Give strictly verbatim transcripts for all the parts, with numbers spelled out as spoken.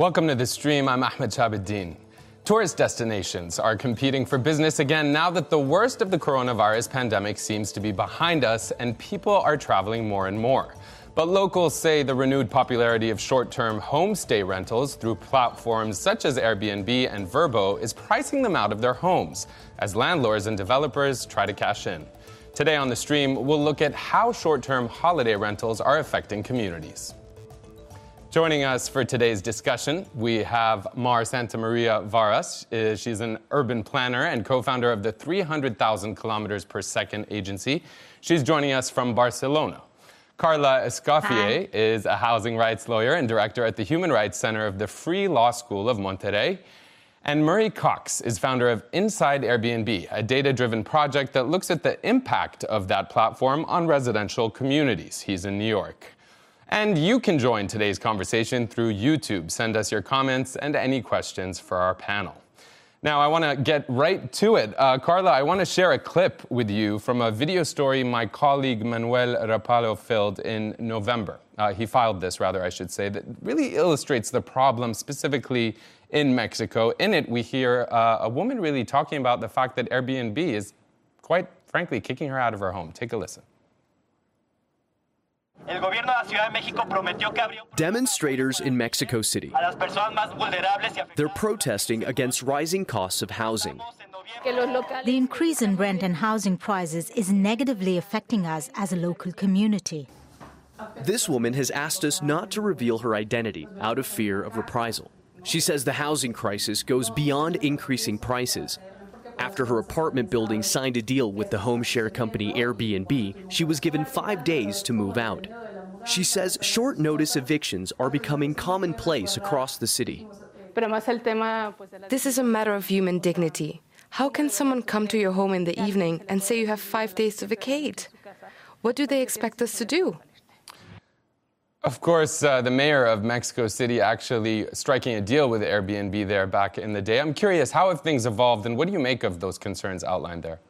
Welcome to The Stream. I'm Ahmed Shahabuddin. Tourist destinations are competing for business again now that the worst of the coronavirus pandemic seems to be behind us and people are traveling more and more. But locals say the renewed popularity of short-term homestay rentals through platforms such as Airbnb and Vrbo is pricing them out of their homes as landlords and developers try to cash in. Today on The Stream, we'll look at how short-term holiday rentals are affecting communities. Joining us for today's discussion, we have Mar Santamaria Varas. Uh, she's an urban planner and co-founder of the three hundred thousand kilometers per second agency. She's joining us from Barcelona. Carla Escoffier Hi. is a housing rights lawyer and director at the Human Rights Center of the Free Law School of Monterrey. And Murray Cox is founder of Inside Airbnb, a data-driven project that looks at the impact of that platform on residential communities. He's in New York. And you can join today's conversation through YouTube. Send us your comments and any questions for our panel. Now, I want to get right to it. Uh, Carla, I want to share a clip with you from a video story my colleague Manuel Rapallo filmed in November. Uh, he filed this, rather, I should say, that really illustrates the problem specifically in Mexico. In it, we hear uh, a woman really talking about the fact that Airbnb is, quite frankly, kicking her out of her home. Take a listen. Demonstrators in Mexico City. They're protesting against rising costs of housing. The increase in rent and housing prices is negatively affecting us as a local community. This woman has asked us not to reveal her identity out of fear of reprisal. She says the housing crisis goes beyond increasing prices. After her apartment building signed a deal with the home share company Airbnb, she was given five days to move out. She says short notice evictions are becoming commonplace across the city. This is a matter of human dignity. How can someone come to your home in the evening and say you have five days to vacate? What do they expect us to do? Of course, uh, the mayor of Mexico City actually striking a deal with Airbnb there back in the day. I'm curious, how have things evolved, and what do you make of those concerns outlined there?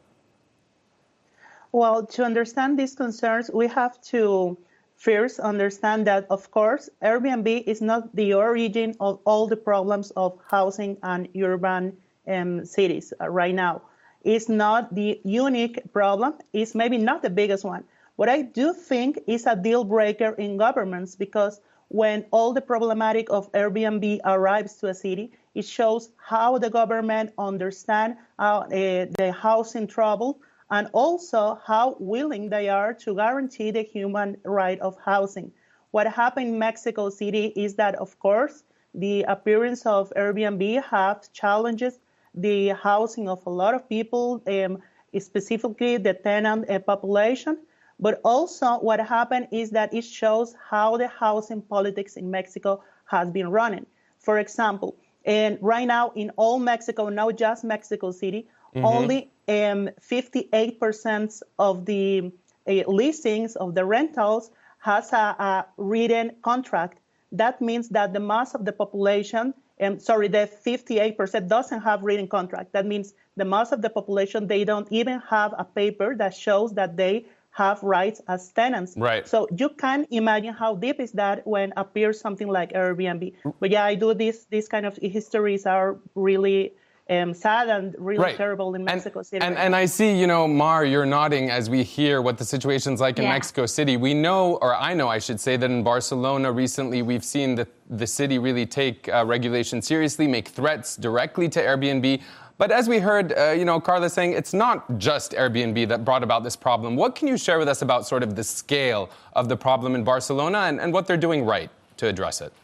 Well, to understand these concerns, we have to first understand that, of course, Airbnb is not the origin of all the problems of housing and urban um, cities uh, right now. It's not the unique problem. It's maybe not the biggest one. What I do think is a deal breaker in governments, because when all the problematic of Airbnb arrives to a city, it shows how the government understands uh, uh, the housing trouble and also how willing they are to guarantee the human right of housing. What happened in Mexico City is that, of course, the appearance of Airbnb have challenges the housing of a lot of people, um, specifically the tenant uh, population. But also what happened is that it shows how the housing politics in Mexico has been running. For example, and right now in all Mexico, not just Mexico City, mm-hmm. only um, fifty-eight percent of the uh, listings of the rentals has a, a written contract. That means that the mass of the population, um, sorry, the fifty-eight percent doesn't have written contract. That means the mass of the population, they don't even have a paper that shows that they have rights as tenants. Right. So you can imagine how deep is that when appears something like Airbnb. But yeah, I do this, these kind of histories are really um, sad and really right. terrible in Mexico and, City. And, right and now. I see, you know, Mar, you're nodding as we hear what the situation's like in yeah. Mexico City. We know, or I know, I should say, that in Barcelona recently we've seen the, the city really take uh, regulation seriously, make threats directly to Airbnb. But as we heard, uh, you know, Carla saying, it's not just Airbnb that brought about this problem. What can you share with us about sort of the scale of the problem in Barcelona and, and what they're doing right to address it?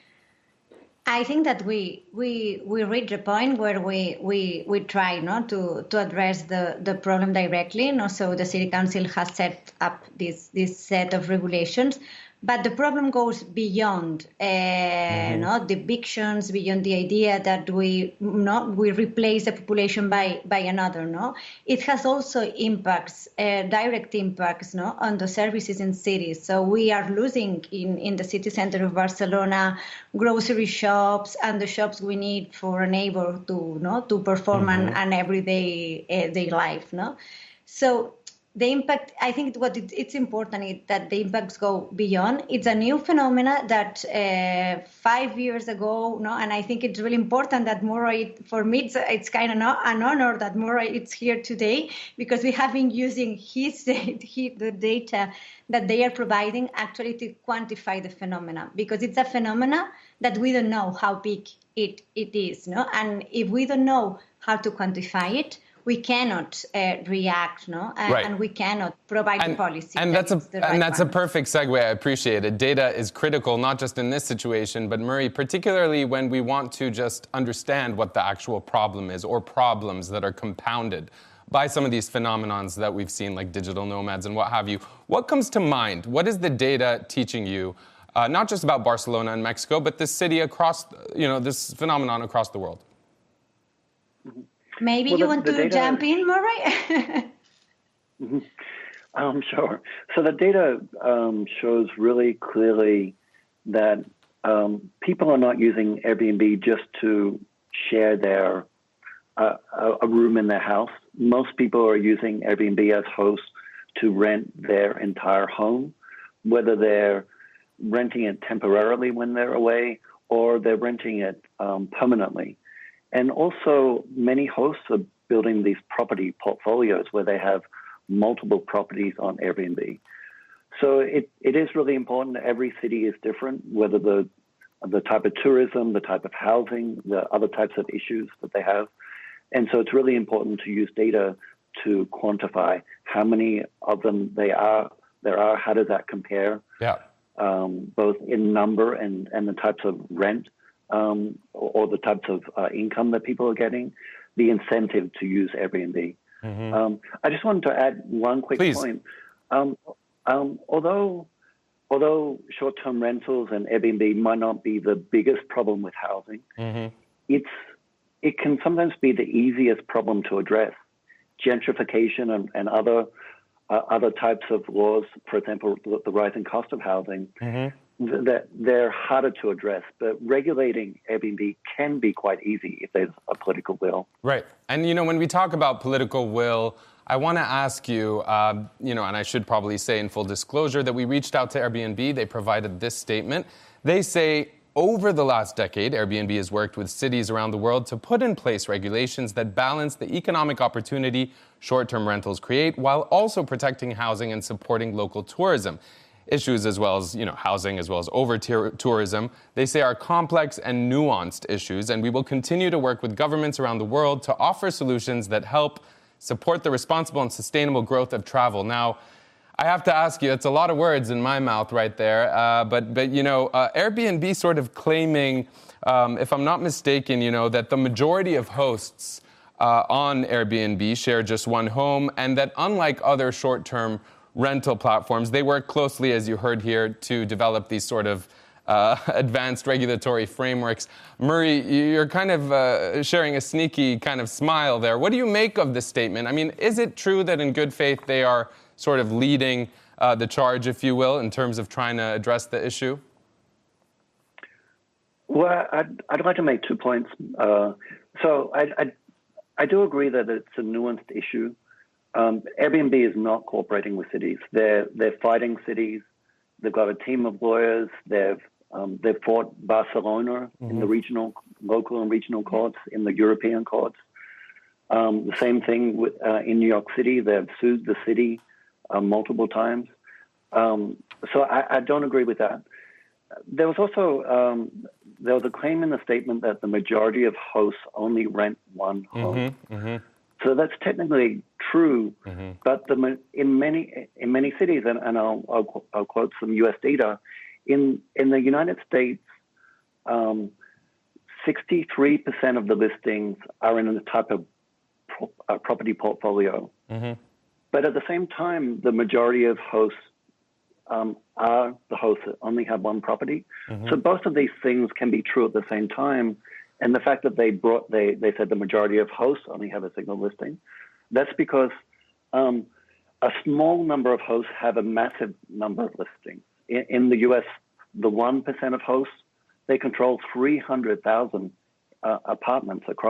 I think that we we we reach a point where we we we try no to to address the the problem directly. No, so the city council has set up this this set of regulations. But the problem goes beyond, uh, mm-hmm. no, the evictions, beyond the idea that we no, we replace the population by, by another. No, it has also impacts, uh, direct impacts, no, on the services in cities. So we are losing in, in the city center of Barcelona grocery shops and the shops we need for a neighbor to no to perform mm-hmm. an, an everyday uh, day life. No, so. the impact, I think what it, it's important is that the impacts go beyond. It's a new phenomena that uh, five years ago, no, and I think it's really important that Murray, for me, it's, it's kind of an honor that Murray is here today, because we have been using his, his the data that they are providing actually to quantify the phenomena, because it's a phenomena that we don't know how big it, it is, no, and if we don't know how to quantify it, we cannot uh, react, no, and, right. and we cannot provide and, a policy. And that that's a right and that's one. a perfect segue. I appreciate it. Data is critical, not just in this situation, but Murray, particularly when we want to just understand what the actual problem is, or problems that are compounded by some of these phenomenons that we've seen, like digital nomads and what have you. What comes to mind? What is the data teaching you, uh, not just about Barcelona and Mexico, but this city across, you know, this phenomenon across the world? Mm-hmm. Maybe well, you the, want the to data, jump in, Murray? mm-hmm. um, sure. So the data um, shows really clearly that um, people are not using Airbnb just to share their uh, a room in their house. Most people are using Airbnb as hosts to rent their entire home, whether they're renting it temporarily when they're away or they're renting it um, permanently. And also, many hosts are building these property portfolios where they have multiple properties on Airbnb. So it, it is really important. Every city is different, whether the the type of tourism, the type of housing, the other types of issues that they have. And so it's really important to use data to quantify how many of them they are. There are. How does that compare? Yeah. Um, both in number and, and the types of rent. Um, or, or the types of uh, income that people are getting, the incentive to use Airbnb. Mm-hmm. Um, I just wanted to add one quick Please. point. Um, um, although, although short-term rentals and Airbnb might not be the biggest problem with housing, mm-hmm. it's it can sometimes be the easiest problem to address. Gentrification and, and other uh, other types of laws, for example, the, the rising cost of housing. Mm-hmm. That they're harder to address, but regulating Airbnb can be quite easy if there's a political will. Right. And, you know, when we talk about political will, I want to ask you, uh, you know, and I should probably say in full disclosure that we reached out to Airbnb. They provided this statement. They say, over the last decade, Airbnb has worked with cities around the world to put in place regulations that balance the economic opportunity short-term rentals create while also protecting housing and supporting local tourism. Issues as well as, you know, housing as well as over-tourism, they say are complex and nuanced issues, and we will continue to work with governments around the world to offer solutions that help support the responsible and sustainable growth of travel. Now, I have to ask you, it's a lot of words in my mouth right there, uh, but, but, you know, uh, Airbnb sort of claiming, um, if I'm not mistaken, you know, that the majority of hosts uh, on Airbnb share just one home, and that unlike other short-term rental platforms, they work closely, as you heard here, to develop these sort of uh, advanced regulatory frameworks. Murray, you're kind of uh, sharing a sneaky kind of smile there. What do you make of this statement? I mean, is it true that in good faith they are sort of leading uh, the charge, if you will, in terms of trying to address the issue? Well, I'd, I'd like to make two points. Uh, so I, I, I do agree that it's a nuanced issue. Um, Airbnb is not cooperating with cities. They're they're fighting cities. They've got a team of lawyers. They've um, they've fought Barcelona mm-hmm. in the regional, local and regional courts, in the European courts. Um, the same thing with, uh, in New York City. They've sued the city uh, multiple times. Um, so I, I don't agree with that. There was also um, there was a claim in the statement that the majority of hosts only rent one home. Mm-hmm. Mm-hmm. So that's technically true, mm-hmm. but the, in many in many cities, and, and I'll, I'll, I'll quote some U S data, in in the United States, um, sixty-three percent of the listings are in the type of pro, uh, property portfolio. Mm-hmm. But at the same time, the majority of hosts um, are the hosts that only have one property. Mm-hmm. So both of these things can be true at the same time. And the fact that they brought, they, they said the majority of hosts only have a single listing, that's because um, a small number of hosts have a massive number of listings. In, in the U S, the one percent of hosts, they control three hundred thousand uh, apartments across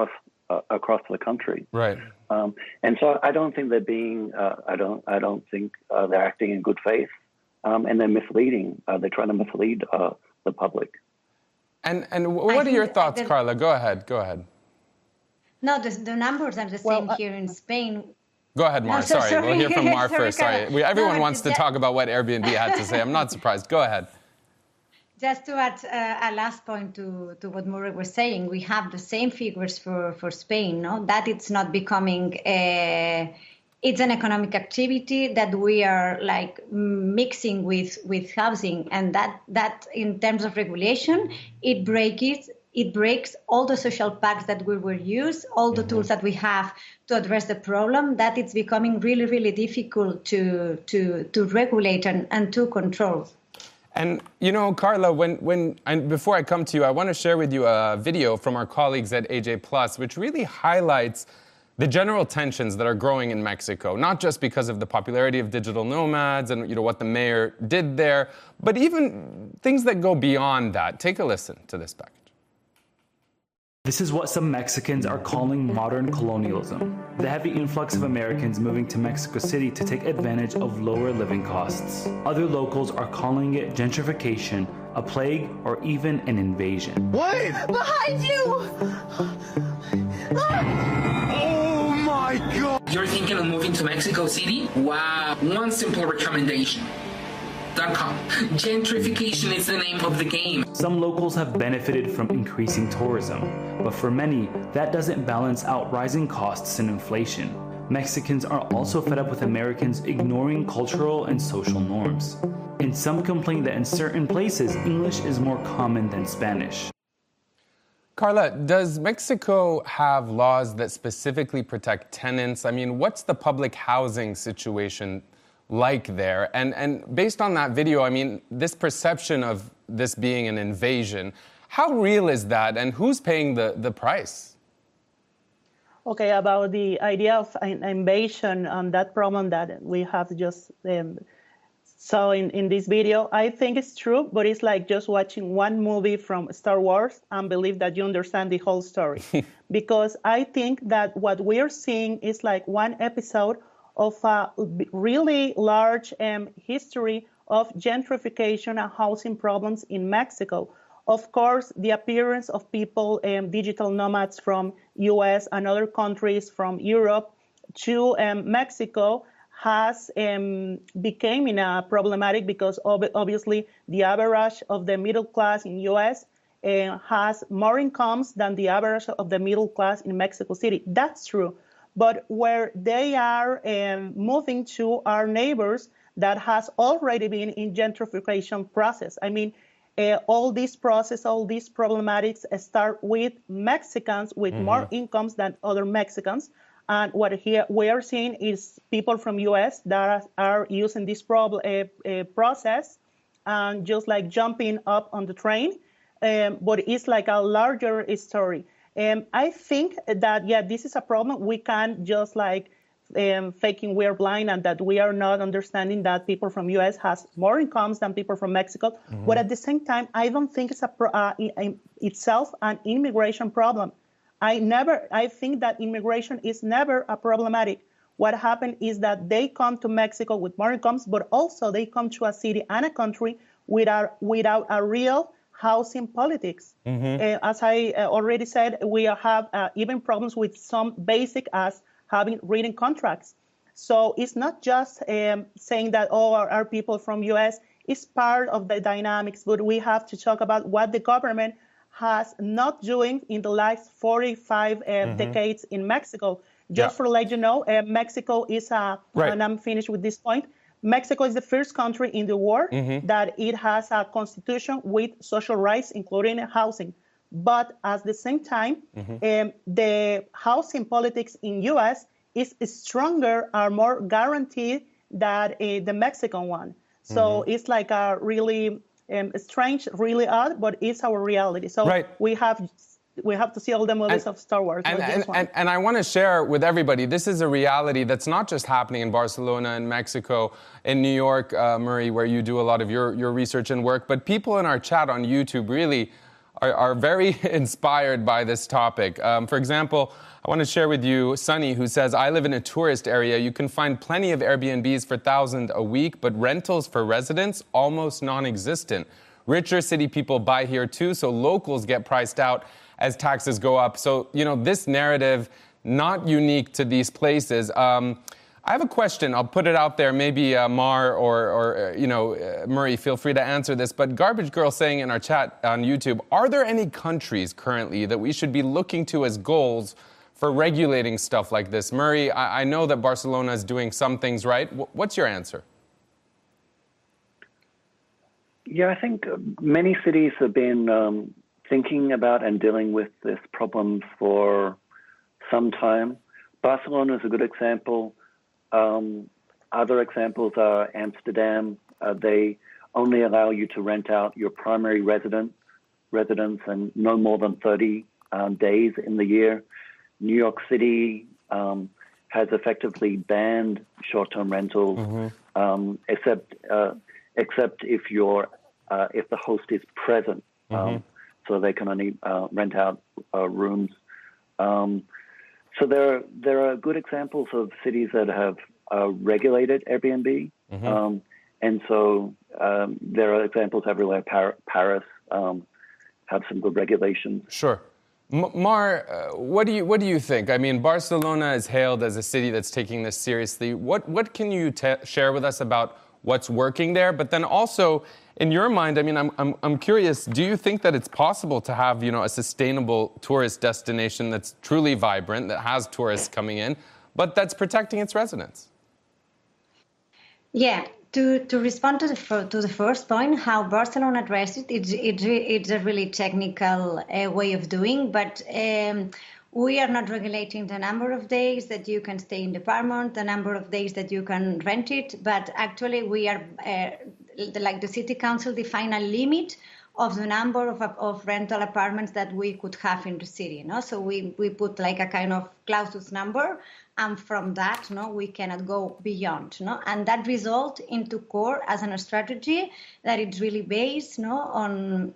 uh, across the country. Right. Um, and so I don't think they're being. Uh, I don't. I don't think uh, they're acting in good faith, um, and they're misleading. Uh, they're trying to mislead uh, the public. And and what are your thoughts, the, Carla? Go ahead. Go ahead. No, the, the numbers are the same well, here in Spain. Go ahead, Mar. No, so, sorry. sorry, we'll hear from Mar sorry, first. Sorry, we, everyone no, wants to that, talk about what Airbnb had to say. I'm not surprised. Go ahead. Just to add uh, a last point to, to what Murray was saying, we have the same figures for, for Spain, no? That it's not becoming a, it's an economic activity that we are like mixing with, with housing, and that, that in terms of regulation, it breaks it breaks all the social pacts that we will use, all the mm-hmm. tools that we have to address the problem, that it's becoming really, really difficult to to to regulate and, and to control. And, you know, Carla, when, when and before I come to you, I want to share with you a video from our colleagues at A J Plus, which really highlights the general tensions that are growing in Mexico, not just because of the popularity of digital nomads and, you know, what the mayor did there, but even things that go beyond that. Take a listen to this package. This is what some Mexicans are calling modern colonialism, the heavy influx of Americans moving to Mexico City to take advantage of lower living costs. Other locals are calling it gentrification, a plague, or even an invasion. Wait! Behind you! Oh my God! You're thinking of moving to Mexico City? Wow, one simple recommendation. .com. Gentrification is the name of the game. Some locals have benefited from increasing tourism, but for many, that doesn't balance out rising costs and inflation. Mexicans are also fed up with Americans ignoring cultural and social norms. And some complain that in certain places, English is more common than Spanish. Carla, does Mexico have laws that specifically protect tenants? I mean, what's the public housing situation like there? And and based on that video, I mean, this perception of this being an invasion, how real is that, and who's paying the, the price? Okay, about the idea of an invasion and that problem that we have just um, saw in, in this video, I think it's true, but it's like just watching one movie from Star Wars and believe that you understand the whole story. Because I think that what we're seeing is like one episode of a really large um, history of gentrification and housing problems in Mexico. Of course, the appearance of people, um, digital nomads from U S and other countries from Europe to um, Mexico has um, become in a problematic because ob- obviously the average of the middle class in U S uh, has more incomes than the average of the middle class in Mexico City. That's true. But where they are um, moving to are neighbors that has already been in gentrification process. I mean, uh, all this process, all these problematics start with Mexicans with mm-hmm. more incomes than other Mexicans. And what here we are seeing is people from U S that are using this prob- uh, uh, process and just like jumping up on the train. Um, but it's like a larger story. Um, I think that, yeah, this is a problem. We can't just like um, faking we're blind and that we are not understanding that people from U S has more incomes than people from Mexico. Mm-hmm. But at the same time, I don't think it's a pro- uh, in, itself an immigration problem. I never, I think that immigration is never a problematic. What happened is that they come to Mexico with more incomes, but also they come to a city and a country without, without a real housing politics. Mm-hmm. Uh, as I uh, already said, we have uh, even problems with some basic as having written contracts. So it's not just um, saying that, oh, our, our people from U S is part of the dynamics, but we have to talk about what the government has not doing in the last forty-five uh, mm-hmm. decades in Mexico. Just yeah. for let you know, uh, Mexico is a, right. and I'm finished with this point, Mexico is the first country in the world mm-hmm. that it has a constitution with social rights, including housing. But at the same time, mm-hmm. um, the housing politics in U S is stronger or more guaranteed than uh, the Mexican one. So mm-hmm. it's like a really um, strange, really odd, but it's our reality. So right. we have we have to see all the movies and, of Star Wars. And, and, and, and I want to share with everybody, this is a reality that's not just happening in Barcelona and Mexico, in New York, uh, Murray, where you do a lot of your, your research and work, but people in our chat on YouTube really are, are very inspired by this topic. Um, for example, I want to share with you Sunny, who says, I live in a tourist area. You can find plenty of Airbnbs for thousands a week, but rentals for residents, almost non-existent. Richer city people buy here too, so locals get priced out as taxes go up. So, you know, this narrative, not unique to these places. Um, I have a question. I'll put it out there. Maybe uh, Mar or, or uh, you know, uh, Murray, feel free to answer this. But Garbage Girl saying in our chat on YouTube, are there any countries currently that we should be looking to as goals for regulating stuff like this? Murray, I, I know that Barcelona is doing some things right. W- what's your answer? Yeah, I think many cities have been um, thinking about and dealing with this problem for some time. Barcelona is a good example. Um, other examples are Amsterdam. Uh, they only allow you to rent out your primary resident, residence and no more than thirty um, days in the year. New York City um, has effectively banned short-term rentals, mm-hmm. um, except uh, except if you're uh, if the host is present, um, mm-hmm. so they can only uh, rent out uh, rooms. Um, So there, there are good examples of cities that have uh, regulated Airbnb, mm-hmm. um, and so um, there are examples everywhere. Par- Paris um, have some good regulations. Sure, M- Mar, uh, what do you what do you think? I mean, Barcelona is hailed as a city that's taking this seriously. What what can you te- share with us about what's working there? But then also, in your mind, I mean, I'm I'm I'm curious. Do you think that it's possible to have, you know, a sustainable tourist destination that's truly vibrant, that has tourists coming in, but that's protecting its residents? Yeah. To to respond to the to the first point, how Barcelona addressed it, it's it's, it's a really technical uh, way of doing, but. Um, We are not regulating the number of days that you can stay in the apartment, the number of days that you can rent it, but actually we are, uh, like the city council, define a limit of the number of, of rental apartments that we could have in the city. No? So we, we put like a kind of clausus number, and from that, no, we cannot go beyond. No? And that result into core as a strategy that it's really based no, on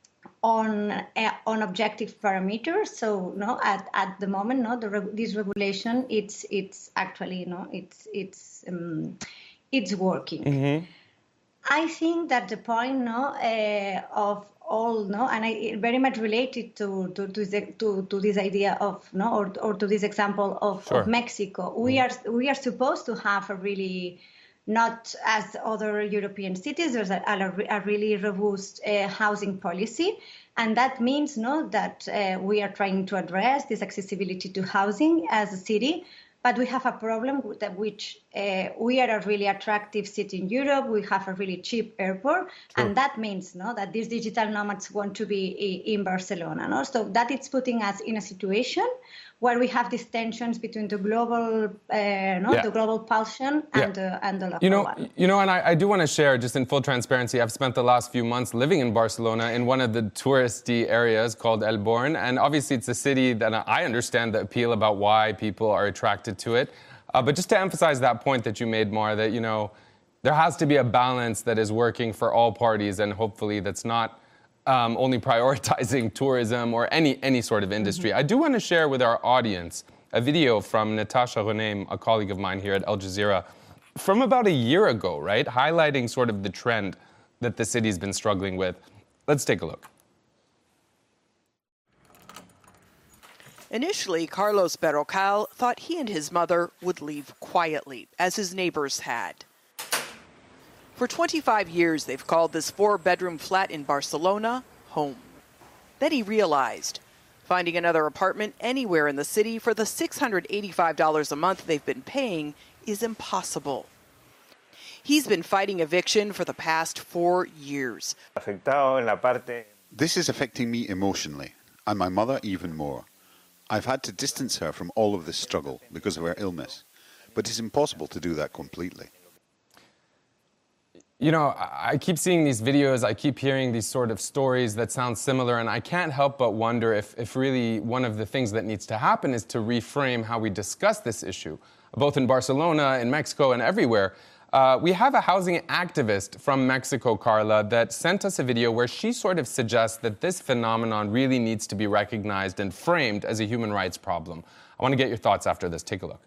on uh, on objective parameters. So no, at, at the moment, no, the reg- this regulation it's it's actually no, it's it's um, it's working. Mm-hmm. I think that the point no uh, of all no, and I very much related to to to, the, to, to this idea of no, or or to this example of, sure. of Mexico. Mm-hmm. We are we are supposed to have a really not as other European cities, there's a, a, a really robust uh, housing policy. And that means no, that uh, we are trying to address this accessibility to housing as a city. But we have a problem with that which uh, we are a really attractive city in Europe. We have a really cheap airport. Sure. And that means no, that these digital nomads want to be in Barcelona. No? So that it's putting us in a situation where we have these tensions between the global, uh, no, yeah. the global pulsion and, yeah. the, and the local you know, one. You know, and I, I do want to share, just in full transparency, I've spent the last few months living in Barcelona in one of the touristy areas called El Born. And obviously it's a city that I understand the appeal about why people are attracted to it. Uh, but just to emphasize that point that you made, Mar, that, you know, there has to be a balance that is working for all parties, and hopefully that's not Um, only prioritizing tourism or any any sort of industry. Mm-hmm. I do want to share with our audience a video from Natasha Ghouanem, a colleague of mine here at Al Jazeera, from about a year ago, right? Highlighting sort of the trend that the city's been struggling with. Let's take a look. Initially, Carlos Berrocal thought he and his mother would leave quietly, as his neighbors had. For twenty-five years, they've called this four-bedroom flat in Barcelona home. Then he realized finding another apartment anywhere in the city for the six hundred eighty-five dollars a month they've been paying is impossible. He's been fighting eviction for the past four years. This is affecting me emotionally, and my mother even more. I've had to distance her from all of this struggle because of her illness, but it's impossible to do that completely. You know, I keep seeing these videos, I keep hearing these sort of stories that sound similar, and I can't help but wonder if, if really one of the things that needs to happen is to reframe how we discuss this issue, both in Barcelona, in Mexico, and everywhere. Uh, we have a housing activist from Mexico, Carla, that sent us a video where she sort of suggests that this phenomenon really needs to be recognized and framed as a human rights problem. I want to get your thoughts after this. Take a look.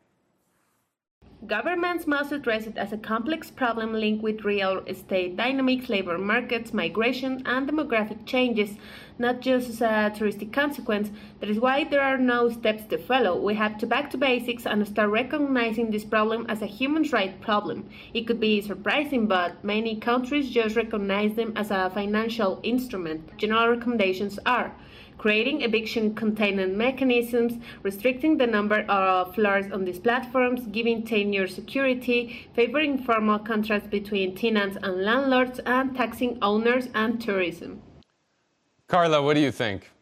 Governments must address it as a complex problem linked with real estate dynamics, labor markets, migration, and demographic changes, not just as a touristic consequence. That is why there are no steps to follow. We have to back to basics and start recognizing this problem as a human rights problem. It could be surprising, but many countries just recognize them as a financial instrument. General recommendations are creating eviction containment mechanisms, restricting the number of floors on these platforms, giving tenure security, favoring formal contracts between tenants and landlords, and taxing owners and tourism. Carla, what do you think?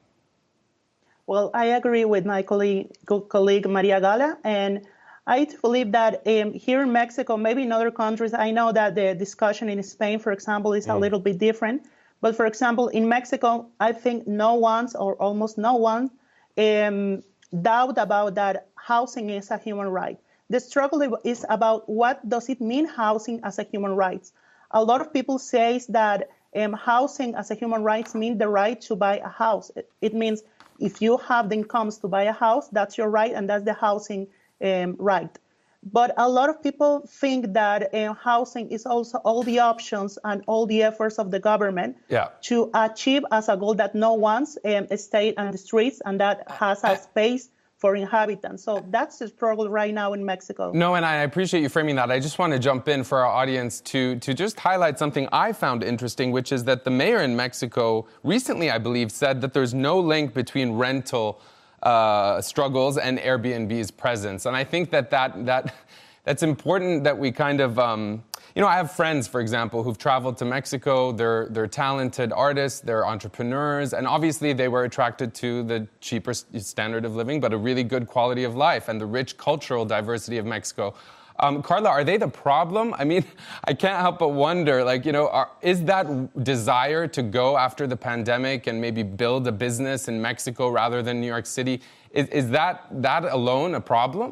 Well, I agree with my colleague, colleague Maria Gala, and I believe that um, here in Mexico, maybe in other countries, I know that the discussion in Spain, for example, is mm. a little bit different. But for example, in Mexico, I think no one or almost no one um, doubt about that housing is a human right. The struggle is about what does it mean housing as a human right. A lot of people say that um, housing as a human right means the right to buy a house. It, it means if you have the incomes to buy a house, that's your right, and that's the housing um, right. But a lot of people think that uh, housing is also all the options and all the efforts of the government yeah. to achieve as a goal that no one's um, stay on the streets and that has a space for inhabitants. So that's the struggle right now in Mexico. No, and I appreciate you framing that. I just want to jump in for our audience to, to just highlight something I found interesting, which is that the mayor in Mexico recently, I believe, said that there's no link between rental Uh, struggles and Airbnb's presence. And I think that, that, that that's important that we kind of, um, you know, I have friends, for example, who've traveled to Mexico. They're, they're talented artists, they're entrepreneurs, and obviously they were attracted to the cheaper standard of living, but a really good quality of life and the rich cultural diversity of Mexico. Um, Carla, are they the problem? I mean, I can't help but wonder, like, you know, are, is that desire to go after the pandemic and maybe build a business in Mexico rather than New York City, is, is that, that alone a problem?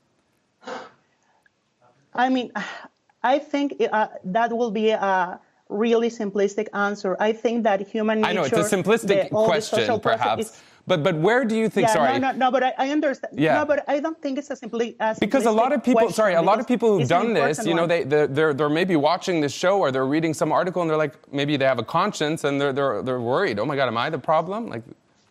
I mean, I think uh, that will be a really simplistic answer. I think that human nature... I know, it's a simplistic the, question, perhaps. Is, But but where do you think? Yeah, sorry. No, no, no. But I, I understand. Yeah. No, but I don't think it's a simply as because a lot of people. Sorry, a lot of people who've done this. You know, they they're, they're they're maybe watching this show or they're reading some article and they're like, maybe they have a conscience and they're they're they're worried. Oh my God, am I the problem? Like.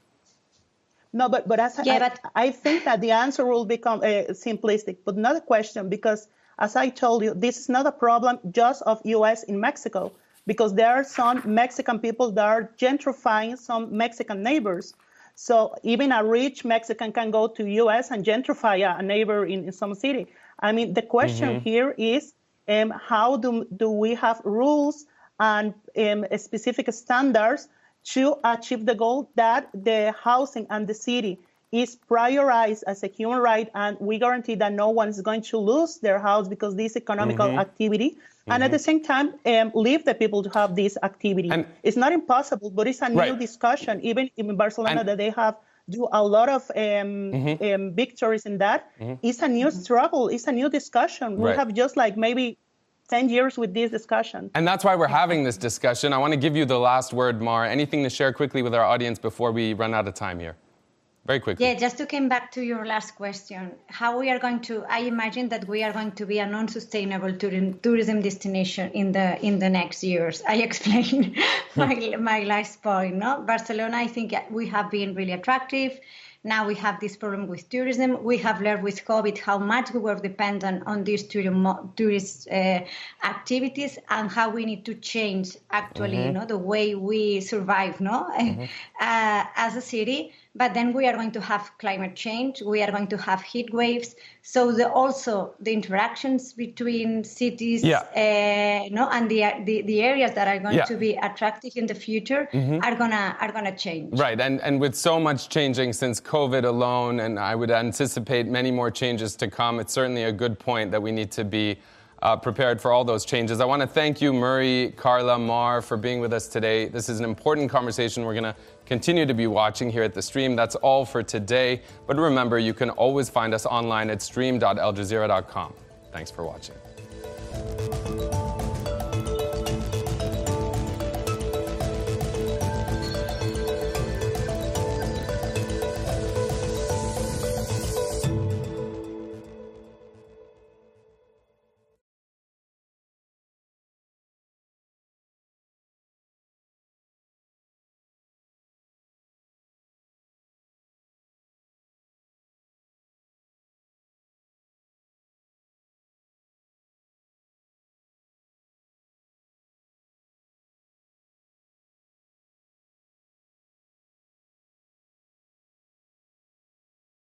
No, but but as yeah, I, but I think that the answer will become uh, simplistic, but not a question, because as I told you, this is not a problem just of U S in Mexico, because there are some Mexican people that are gentrifying some Mexican neighbors. So even a rich Mexican can go to U S and gentrify a neighbor in, in some city. I mean, the question mm-hmm. here is um, how do, do we have rules and um, specific standards to achieve the goal that the housing and the city is prioritized as a human right, and we guarantee that no one is going to lose their house because this economical mm-hmm. activity. Mm-hmm. And at the same time, um, leave the people to have this activity. And it's not impossible, but it's a new right. discussion. Even in Barcelona, and, that they have do a lot of um, mm-hmm. um, victories in that. Mm-hmm. It's a new struggle. It's a new discussion. We right. have just like maybe ten years with this discussion. And that's why we're having this discussion. I want to give you the last word, Mar. Anything to share quickly with our audience before we run out of time here? Very quickly. Yeah, just to come back to your last question, how we are going to, I imagine that we are going to be a non-sustainable tourism destination in the in the next years. I explained my, my last point. No, Barcelona, I think we have been really attractive. Now we have this problem with tourism. We have learned with COVID how much we were dependent on these tourism, tourist uh, activities and how we need to change actually, mm-hmm. you know, the way we survive, no, mm-hmm. uh, as a city. But then we are going to have climate change. We are going to have heat waves. So the, also the interactions between cities, yeah. uh, no, and the, the the areas that are going yeah. to be attractive in the future mm-hmm. are gonna are gonna change. Right, and and with so much changing since COVID alone, and I would anticipate many more changes to come. It's certainly a good point that we need to be Uh, prepared for all those changes. I want to thank you, Murray, Carla, Mar, for being with us today. This is an important conversation we're going to continue to be watching here at The Stream. That's all for today. But remember, you can always find us online at stream dot al jazeera dot com. Thanks for watching. Bye.